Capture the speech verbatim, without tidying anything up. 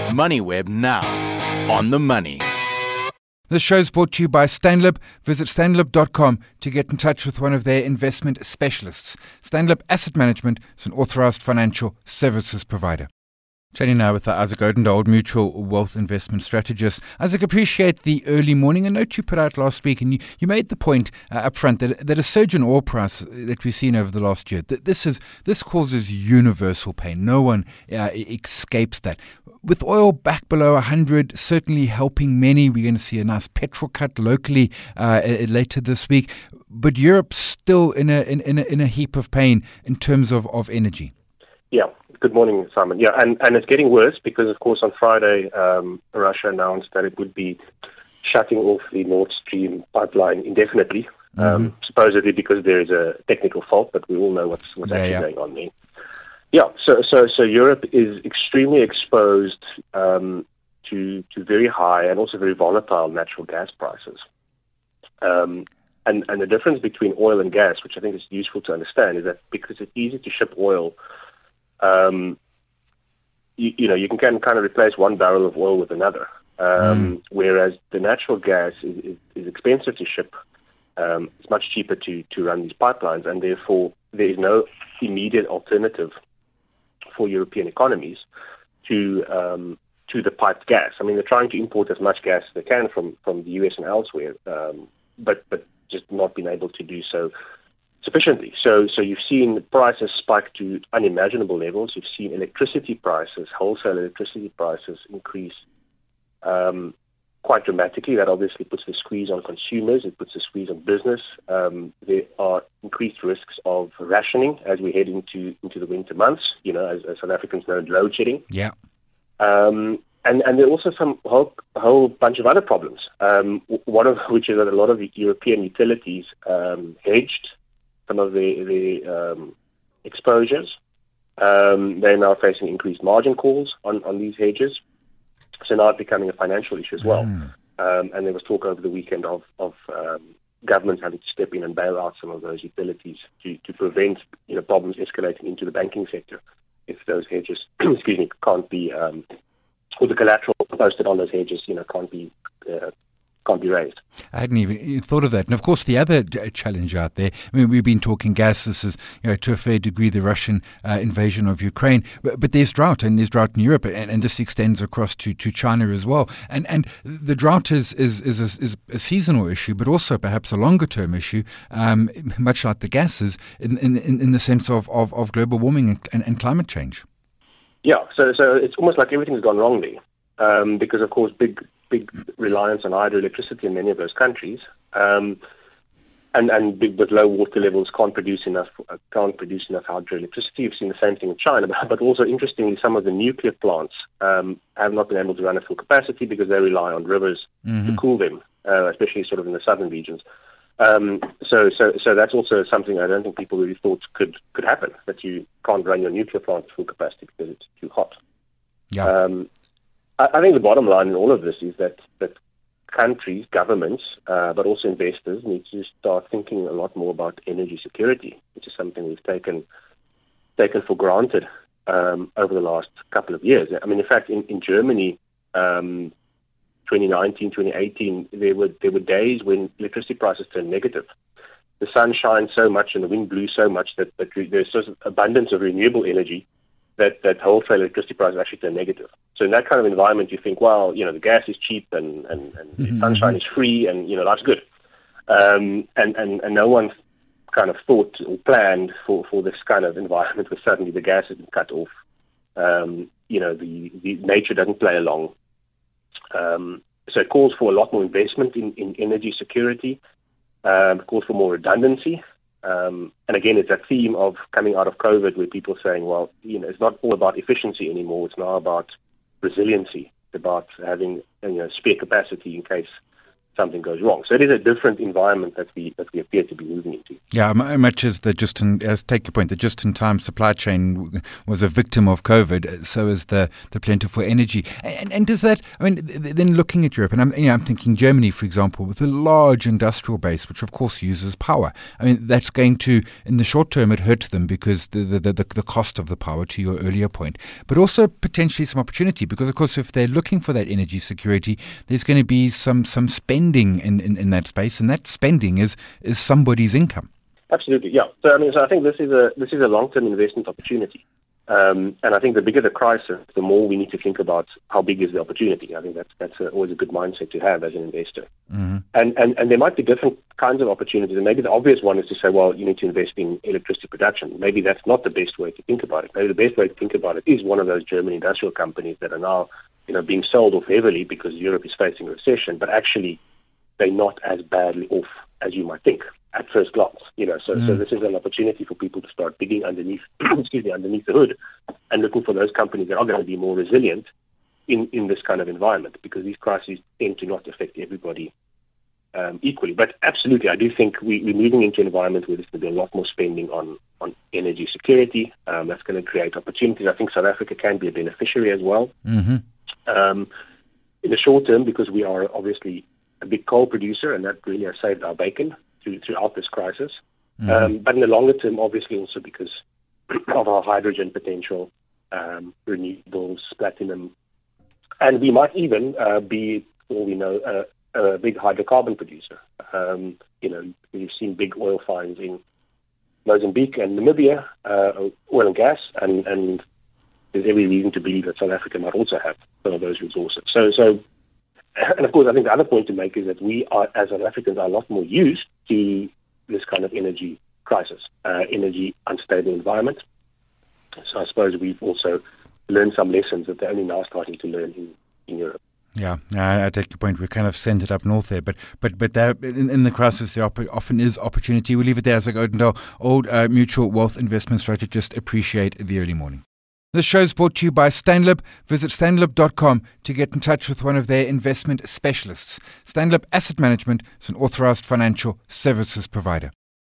MoneyWeb now. On the money. This show is brought to you by Stanlib. Visit stanlib dot com to get in touch with one of their investment specialists. Stanlib Asset Management is an authorized financial services provider. Chatting now with Isaac Odendaal, Old Mutual Wealth Investment Strategist. Isaac, appreciate the early morning. A note you put out last week, and you, you made the point uh, up front that, that a surge in oil price that we've seen over the last year, that this is this causes universal pain. No one uh, escapes that. With oil back below one hundred, certainly helping many. We're going to see a nice petrol cut locally uh, later this week. But Europe's still in a, in, in a in a heap of pain in terms of, of energy. Yeah. Good morning, Simon. Yeah, and, and it's getting worse because, of course, on Friday, um, Russia announced that it would be shutting off the Nord Stream pipeline indefinitely, mm-hmm. um, supposedly because there is a technical fault, but we all know what's, what's yeah, actually yeah. going on there. Yeah, so so so Europe is extremely exposed um, to to very high and also very volatile natural gas prices. Um, and, and the difference between oil and gas, which I think is useful to understand, is that because it's easy to ship oil, Um, you, you know, you can kind of replace one barrel of oil with another, um, mm. whereas the natural gas is, is, is expensive to ship. Um, it's much cheaper to, to run these pipelines, and therefore there is no immediate alternative for European economies to um, to the piped gas. I mean, they're trying to import as much gas as they can from, from the U S and elsewhere, um, but but just not been able to do so sufficiently. So so you've seen prices spike to unimaginable levels. You've seen electricity prices, wholesale electricity prices increase um, quite dramatically. That obviously puts the squeeze on consumers. It puts the squeeze on business. Um, there are increased risks of rationing as we head into into the winter months, you know, as, as South Africans know, load shedding. Yeah. Um, and, and there are also some whole, whole bunch of other problems, um, one of which is that a lot of European utilities um, hedged some of the, the um, exposures. Um, they're now facing increased margin calls on, on these hedges. So now it's becoming a financial issue as well. Mm. Um, and there was talk over the weekend of, of um, governments having to step in and bail out some of those utilities to, to prevent you know, problems escalating into the banking sector if those hedges, excuse me, can't be, um, or the collateral posted on those hedges, you know, can't be uh, can't be raised. I hadn't even thought of that. And of course, the other challenge out there, I mean, we've been talking gas. This is, you know, to a fair degree, the Russian uh, invasion of Ukraine. But, but there's drought, and there's drought in Europe, and, and this extends across to, to China as well. And and the drought is is is a, is a seasonal issue, but also perhaps a longer term issue, um, much like the gases, in in, in the sense of, of, of global warming and, and, and climate change. Yeah, so so it's almost like everything's gone wrong there, um, because of course big. big reliance on hydroelectricity in many of those countries, um, and and big, with low water levels can't produce enough uh, can't produce enough hydroelectricity. You've seen the same thing in China, but, but also interestingly, some of the nuclear plants um, have not been able to run at full capacity because they rely on rivers mm-hmm. to cool them, uh, especially sort of in the southern regions. Um, so so so that's also something I don't think people really thought could could happen, that you can't run your nuclear plant at full capacity because it's too hot. Yeah. Um, I think the bottom line in all of this is that, that countries, governments, uh, but also investors need to start thinking a lot more about energy security, which is something we've taken taken for granted um, over the last couple of years. I mean, in fact, in, in Germany, um, twenty nineteen, twenty eighteen, there were there were days when electricity prices turned negative. The sun shines so much and the wind blew so much that, that there's such abundance of renewable energy that, that wholesale electricity prices actually turn negative. So in that kind of environment, you think, well, you know, the gas is cheap and, and, and mm-hmm. the sunshine is free and, you know, that's good. Um, and, and, and no one kind of thought or planned for, for this kind of environment where suddenly the gas has been cut off. Um, you know, the, the nature doesn't play along. Um, so it calls for a lot more investment in, in energy security. Um, it calls for more redundancy. Um, and again, it's that theme of coming out of COVID where people are saying, well, you know, it's not all about efficiency anymore. It's now about resiliency. It's about having, you know, spare capacity in case something goes wrong. So it is a different environment that we that we appear to be moving into. Yeah, much as the just in, as take your point, the just-in-time supply chain was a victim of COVID, so is the, the plentiful energy. And, and does that, I mean, then looking at Europe, and I'm, you know, I'm thinking Germany, for example, with a large industrial base, which of course uses power. I mean, that's going to, in the short term, it hurts them because the the, the, the cost of the power, to your earlier point, but also potentially some opportunity because, of course, if they're looking for that energy security, there's going to be some some spending In, in, in that space, and that spending is is somebody's income. Absolutely, yeah. So I mean, so I think this is a this is a long-term investment opportunity, um, and I think the bigger the crisis, the more we need to think about how big is the opportunity. I think that's that's a, always a good mindset to have as an investor. Mm-hmm. And, and and there might be different kinds of opportunities, and maybe the obvious one is to say, well, you need to invest in electricity production. Maybe that's not the best way to think about it. Maybe the best way to think about it is one of those German industrial companies that are now, you know, being sold off heavily because Europe is facing a recession, but actually they're not as badly off as you might think at first glance. You know, so, mm. so this is an opportunity for people to start digging underneath, excuse me, underneath the hood and looking for those companies that are going to be more resilient in, in this kind of environment, because these crises tend to not affect everybody um, equally. But absolutely, I do think we, we're moving into an environment where there's going to be a lot more spending on, on energy security. Um, that's going to create opportunities. I think South Africa can be a beneficiary as well. Mm-hmm. Um, in the short term, because we are obviously a big coal producer, and that really has saved our bacon through, throughout this crisis. Mm-hmm. Um, but in the longer term, obviously also because of our hydrogen potential, um, renewables, platinum, and we might even uh, be, for all we know, uh, a big hydrocarbon producer. Um, you know, we've seen big oil finds in Mozambique and Namibia, uh, oil and gas, and, and there's every reason to believe that South Africa might also have some of those resources. So, so. And of course, I think the other point to make is that we are, as South Africans, are a lot more used to this kind of energy crisis, uh, energy unstable environment. So I suppose we've also learned some lessons that they're only now starting to learn in, in Europe. Yeah, I, I take your point. We're kind of centered up north there, but but but there, in, in the crisis, there often is opportunity. We'll leave it there. As I go to old uh, mutual wealth investment strategist, appreciate the early morning. This show is brought to you by Stanlib. Visit stanlib dot com to get in touch with one of their investment specialists. Stanlib Asset Management is an authorized financial services provider.